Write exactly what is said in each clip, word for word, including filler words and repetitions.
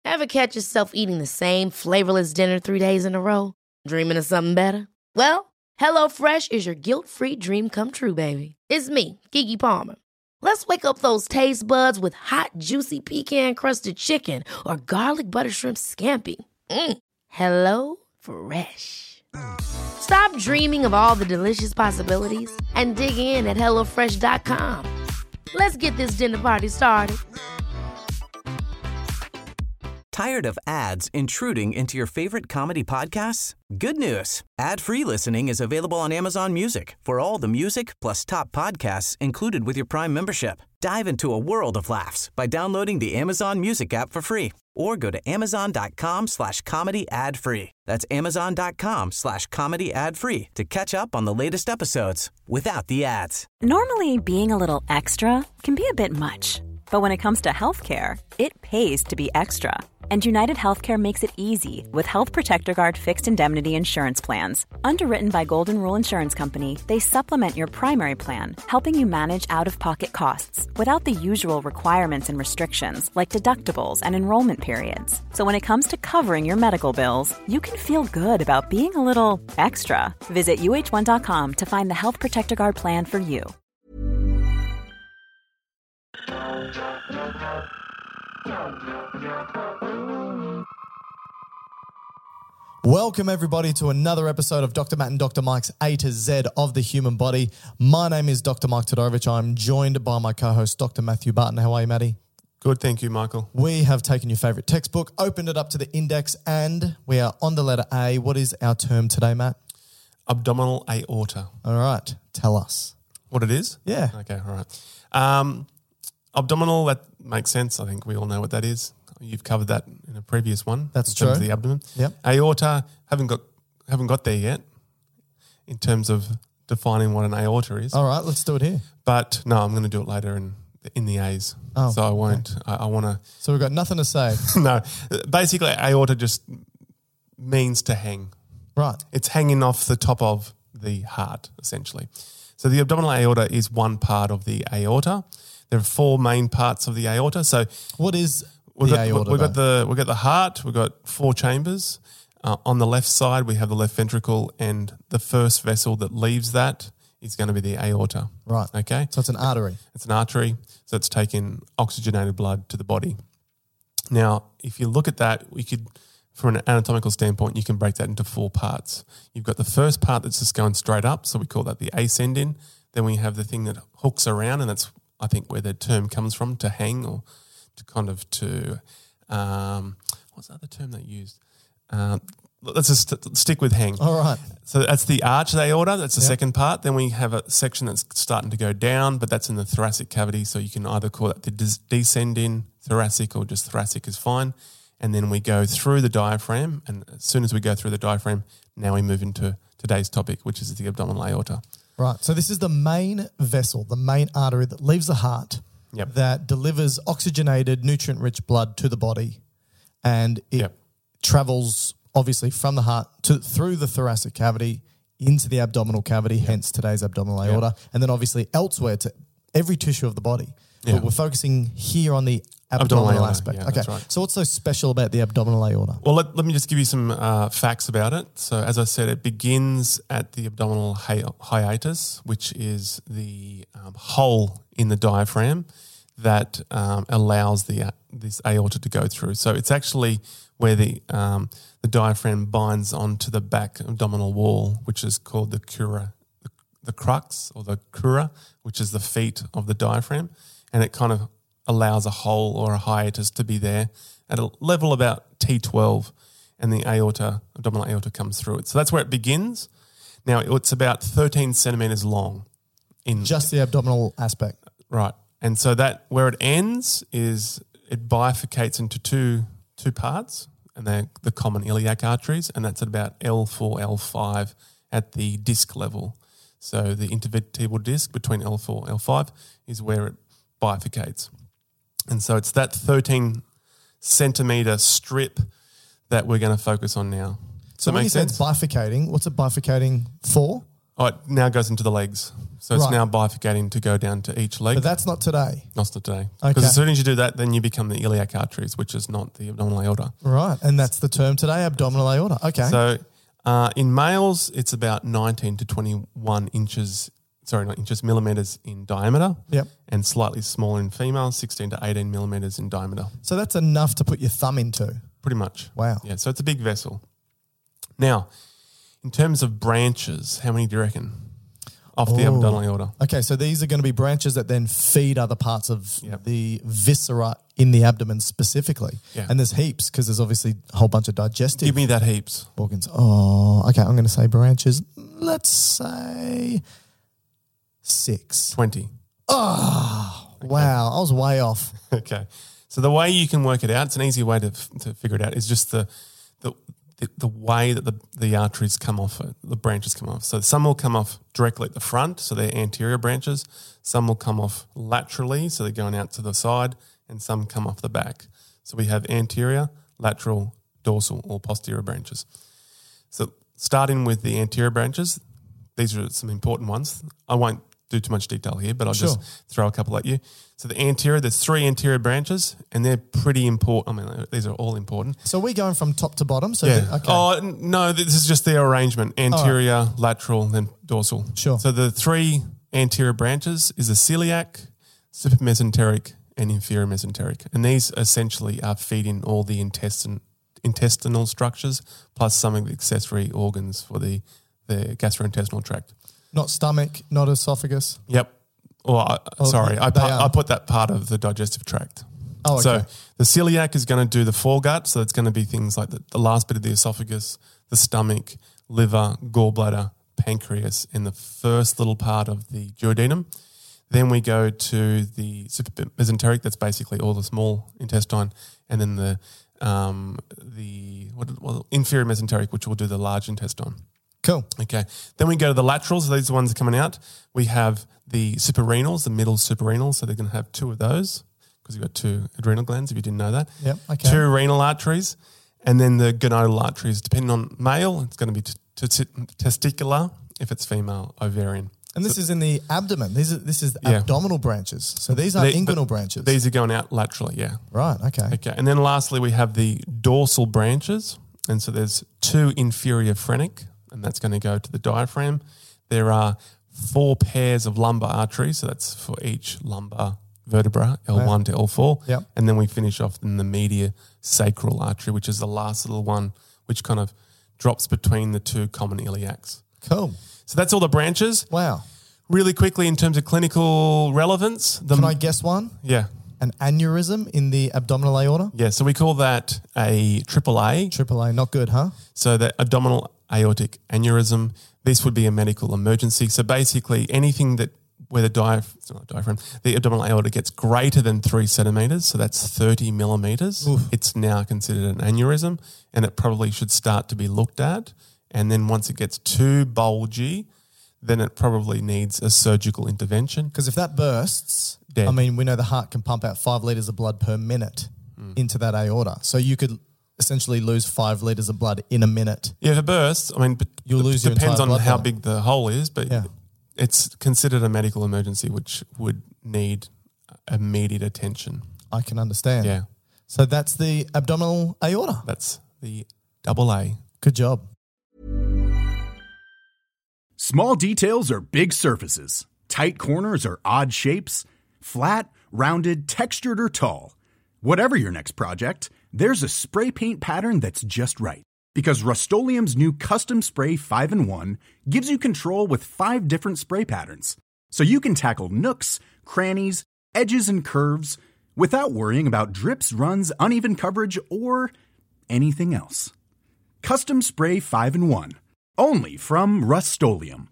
Ever catch yourself eating the same flavorless dinner three days in a row? Dreaming of something better? Well, HelloFresh is your guilt-free dream come true, baby. It's me, Keke Palmer. Let's wake up those taste buds with hot, juicy pecan-crusted chicken or garlic butter shrimp scampi. Mm. Hello Fresh. Stop dreaming of all the delicious possibilities and dig in at hello fresh dot com. Let's get this dinner party started. Tired of ads intruding into your favorite comedy podcasts? Good news. Ad-free listening is available on Amazon Music for all the music plus top podcasts included with your Prime membership. Dive into a world of laughs by downloading the Amazon Music app for free or go to amazon.com slash comedy ad free. That's amazon.com slash comedy ad free to catch up on the latest episodes without the ads. Normally, being a little extra can be a bit much, but when it comes to healthcare, it pays to be extra. And United Healthcare makes it easy with Health Protector Guard fixed indemnity insurance plans. Underwritten by Golden Rule Insurance Company, they supplement your primary plan, helping you manage out-of-pocket costs without the usual requirements and restrictions like deductibles and enrollment periods. So when it comes to covering your medical bills, you can feel good about being a little extra. Visit U H one dot com to find the Health Protector Guard plan for you. Welcome everybody to another episode of Doctor Matt and Doctor Mike's A to Z of the human body. My name is Doctor Mike Todorovich. I'm joined by my co-host Doctor Matthew Barton. How are you, Matty? Good, thank you, Michael. We have taken your favourite textbook, opened it up to the index, and we are on the letter A. What is our term today, Matt? Abdominal aorta. All right, tell us. What it is? Yeah. Okay, all right. Um, abdominal, that makes sense. I think we all know what that is. You've covered that in a previous one. That's in terms true. of the abdomen. Yep. Aorta, haven't got haven't got there yet in terms of defining what an aorta is. All right, let's do it here. But no, I'm going to do it later in in the A's. Oh, so I won't. Okay. I, I want to. So we've got nothing to say. No, basically aorta just means to hang. Right. It's hanging off the top of the heart, essentially. So the abdominal aorta is one part of the aorta. There are four main parts of the aorta. So what is We've the got, aorta? We've got the we've got the heart. We've got four chambers. Uh, on the left side, we have the left ventricle, and the first vessel that leaves that is going to be the aorta. Right. Okay. So it's an artery. It's an artery. So it's taking oxygenated blood to the body. Now, if you look at that, we could, from an anatomical standpoint, you can break that into four parts. You've got the first part that's just going straight up, so we call that the ascending. Then we have the thing that hooks around, and that's I think where the term comes from, to hang or to kind of to, um, what's the other term they used? Uh, let's just st- stick with hang. All right. So that's the arch aorta. That's the Yep. second part. Then we have a section that's starting to go down, but that's in the thoracic cavity. So you can either call it the des- descending thoracic or just thoracic is fine. And then we go through the diaphragm. And as soon as we go through the diaphragm, now we move into today's topic, which is the abdominal aorta. Right. So this is the main vessel, the main artery that leaves the heart. Yep. That delivers oxygenated, nutrient-rich blood to the body, and it Yep. travels obviously from the heart to through the thoracic cavity into the abdominal cavity, yep. hence today's abdominal aorta, yep. and then obviously elsewhere to every tissue of the body. Yep. But we're focusing here on the abdominal, abdominal aspect. Yeah, okay, that's right. So what's so special about the abdominal aorta? Well, let, let me just give you some uh, facts about it. So as I said, it begins at the abdominal hi- hiatus, which is the um, hole in the diaphragm that um, allows the uh, this aorta to go through. So it's actually where the um, the diaphragm binds onto the back abdominal wall, which is called the crura, the, the crux or the crura, which is the feet of the diaphragm, and it kind of allows a hole or a hiatus to be there at a level about T twelve, and the aorta, abdominal aorta comes through it. So that's where it begins. Now, it's about thirteen centimetres long. in Just the abdominal aspect. Right. And so that where it ends is it bifurcates into two two parts, and they're the common iliac arteries, and that's at about L four, L five at the disc level. So the intervertebral disc between L four, L five is where it bifurcates. And so it's that thirteen centimetre strip that we're going to focus on now. So when make you said sense? bifurcating, what's it bifurcating for? Oh, it now goes into the legs. So it's Right. now bifurcating to go down to each leg. But that's not today. Not today. Okay. Because as soon as you do that, then you become the iliac arteries, which is not the abdominal aorta. Right. And that's the term today, abdominal aorta. Okay. So uh, in males, it's about nineteen to twenty-one inches, sorry, not inches, millimeters in diameter. Yep. And slightly smaller in females, sixteen to eighteen millimeters in diameter. So that's enough to put your thumb into. Pretty much. Wow. Yeah, so it's a big vessel. Now, in terms of branches, how many do you reckon off the Oh. abdominal aorta? Okay, so these are going to be branches that then feed other parts of Yep. the viscera in the abdomen specifically. Yeah. And there's heaps because there's obviously a whole bunch of digestive Give me that heaps. organs. Oh, okay, I'm going to say branches. Let's say six. twenty. Oh, wow, I was way off. Okay. So the way you can work it out, it's an easy way to to figure it out, is just the the the, the way that the, the arteries come off, it, the branches come off. So some will come off directly at the front, so they're anterior branches. Some will come off laterally, so they're going out to the side, and some come off the back. So we have anterior, lateral, dorsal, or posterior branches. So starting with the anterior branches, these are some important ones. I won't do too much detail here, but I'll Sure. just throw a couple at you. So the anterior, there's three anterior branches, and they're pretty important. I mean, these are all important. So we're going from top to bottom. So Yeah. the- okay. Oh, n- no, this is just their arrangement. Anterior, lateral, then dorsal. Sure. So the three anterior branches is the celiac, supramesenteric, and inferior mesenteric. And these essentially are feeding all the intestine, intestinal structures, plus some of the accessory organs for the, the gastrointestinal tract. Not stomach, not esophagus. Yep. Or I Oh, sorry, I, they pu- are. I put that part of the digestive tract. Oh, okay. So the celiac is going to do the foregut, so it's going to be things like the, the last bit of the esophagus, the stomach, liver, gallbladder, pancreas, and the first little part of the duodenum. Then we go to the supramesenteric, that's basically all the small intestine, and then the um, the what, well, inferior mesenteric, which will do the large intestine. Cool. Okay. Then we go to the laterals. These are the ones that are coming out. We have the suprarenals, the middle suprarenals. So they're going to have two of those because you've got two adrenal glands, if you didn't know that. Yep, okay. Two renal arteries. And then the gonadal arteries. Depending on male, it's going to be t- t- testicular. If it's female, ovarian. And this is in the abdomen. These are, this is the Yeah. abdominal branches. So these are They- inguinal but branches. These are going out laterally, yeah. right, okay. Okay. And then lastly, we have the dorsal branches. And so there's two inferior phrenic, and that's going to go to the diaphragm. There are four pairs of lumbar arteries, so that's for each lumbar vertebra, L one to L four. Yep. And then we finish off in the medial sacral artery, which is the last little one, which kind of drops between the two common iliacs. Cool. So that's all the branches. Wow. Really quickly, in terms of clinical relevance, the Can I guess one? yeah. An aneurysm in the abdominal aorta? Yeah, so we call that a triple A. Triple A, not good, huh? So the abdominal aortic aneurysm, this would be a medical emergency. So basically anything that where the diaph- it's not diaphragm, the abdominal aorta gets greater than three centimeters, so that's thirty millimeters, it's now considered an aneurysm, and it probably should start to be looked at. And then once it gets too bulgy, then it probably needs a surgical intervention. Because if that bursts, Dead. I mean, we know the heart can pump out five litres of blood per minute Mm. into that aorta. So you could essentially lose five litres of blood in a minute. Yeah, if it bursts, I mean, but You'll it lose your depends entire on blood how flow. big the hole is, but Yeah. it's considered a medical emergency, which would need immediate attention. I can understand. Yeah, So that's the abdominal aorta. that's the double A. Good job. Small details are big surfaces. Tight corners are odd shapes. Flat, rounded, textured, or tall. Whatever your next project, there's a spray paint pattern that's just right. Because Rust-Oleum's new Custom Spray five in one gives you control with five different spray patterns. So you can tackle nooks, crannies, edges, and curves without worrying about drips, runs, uneven coverage, or anything else. Custom Spray five in one. Only from Rust-Oleum.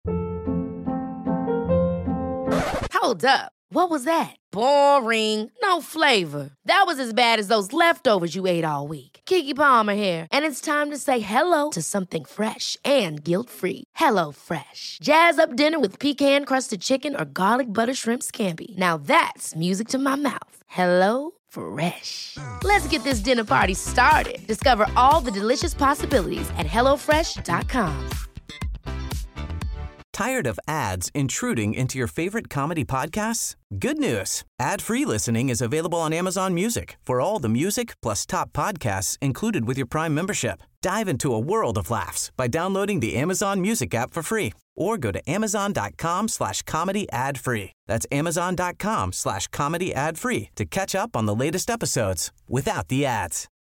Hold up. What was that? Boring. No flavor. That was as bad as those leftovers you ate all week. Keke Palmer here, and it's time to say hello to something fresh and guilt-free. Hello Fresh. Jazz up dinner with pecan-crusted chicken or garlic butter shrimp scampi. Now that's music to my mouth. Hello Fresh. Let's get this dinner party started. Discover all the delicious possibilities at hello fresh dot com. Tired of ads intruding into your favorite comedy podcasts? Good news. Ad-free listening is available on Amazon Music for all the music plus top podcasts included with your Prime membership. Dive into a world of laughs by downloading the Amazon Music app for free or go to amazon.com slash comedy ad free. That's amazon.com slash comedy ad free to catch up on the latest episodes without the ads.